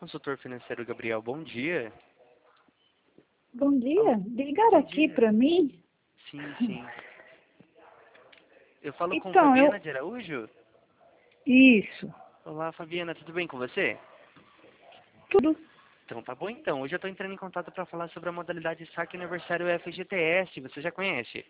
consultor financeiro Gabriel. Bom dia. Bom dia. Ligaram aqui para mim? Sim, sim. Eu falo com Então, Fabiana de Araújo? Isso. Olá, Fabiana, tudo bem com você? Tudo. Então, tá bom então. Hoje eu estou entrando em contato para falar sobre a modalidade Saque Aniversário FGTS. Você já conhece?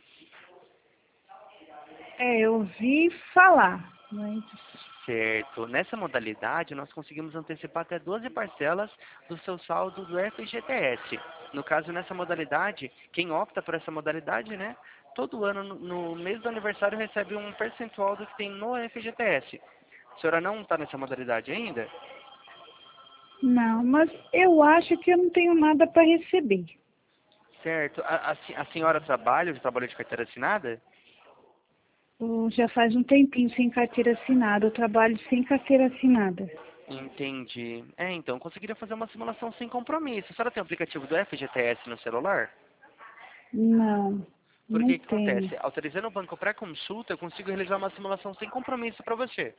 Eu ouvi falar, mas... Certo. Nessa modalidade, nós conseguimos antecipar até 12 parcelas do seu saldo do FGTS. No caso, nessa modalidade, quem opta por essa modalidade, né? Todo ano, no mês do aniversário, recebe um percentual do que tem no FGTS. A senhora não está nessa modalidade ainda? Não, mas eu acho que eu não tenho nada para receber. Certo. A senhora trabalha de carteira assinada? Já faz um tempinho sem carteira assinada. Eu trabalho sem carteira assinada. Entendi. Então, conseguiria fazer uma simulação sem compromisso. A senhora tem o aplicativo do FGTS no celular? Não, Porque não o que tenho. acontece? Autorizando o banco para consulta, eu consigo realizar uma simulação sem compromisso para você.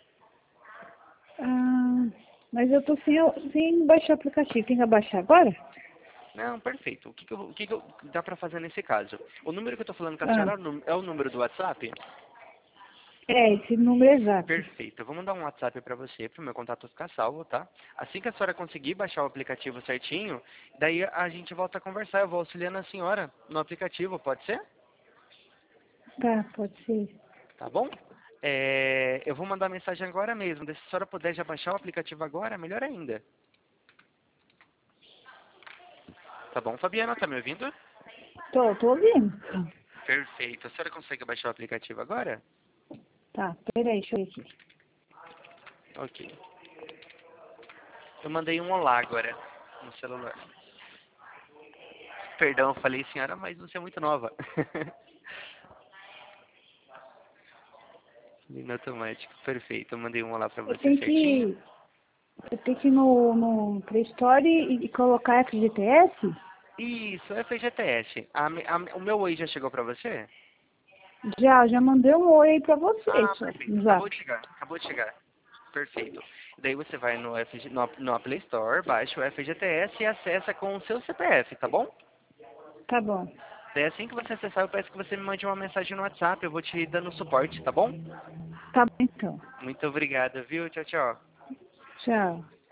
Ah, mas eu tô sem baixar o aplicativo. Tem que abaixar agora? Não, perfeito. O que que dá para fazer nesse caso? O número que eu estou falando com a Ah, senhora é o número do WhatsApp? esse número exato. Perfeito. Eu vou mandar um WhatsApp para você, para o meu contato ficar salvo, tá? Assim que a senhora conseguir baixar o aplicativo certinho, daí a gente volta a conversar. Eu vou auxiliando a senhora no aplicativo, pode ser? Tá, pode ser. Tá bom? Eu vou mandar mensagem agora mesmo. Se a senhora puder já baixar o aplicativo agora, melhor ainda. Tá bom, Fabiana? Tá me ouvindo? Tô ouvindo. Perfeito. A senhora consegue baixar o aplicativo agora? Tá, peraí, deixa eu ver aqui. Ok. Eu mandei um olá agora no celular. Perdão, falei senhora, mas você é muito nova. Linha automático. Perfeito. Eu mandei um olá pra Eu você tenho certinho. que, eu tenho que ir no Play Store e colocar FGTS? Isso, FGTS. O meu oi já chegou pra você? Já mandei um oi aí pra você, Ah, só, perfeito. no Acabou Zap. de chegar. Acabou de chegar. Perfeito. Daí você vai no Play Store, baixa o FGTS e acessa com o seu CPF, tá bom? Tá bom. Daí assim que você acessar, eu peço que você me mande uma mensagem no WhatsApp, eu vou te dando suporte, tá bom? Tá bom então. Muito obrigado, viu? Tchau, tchau. Tchau.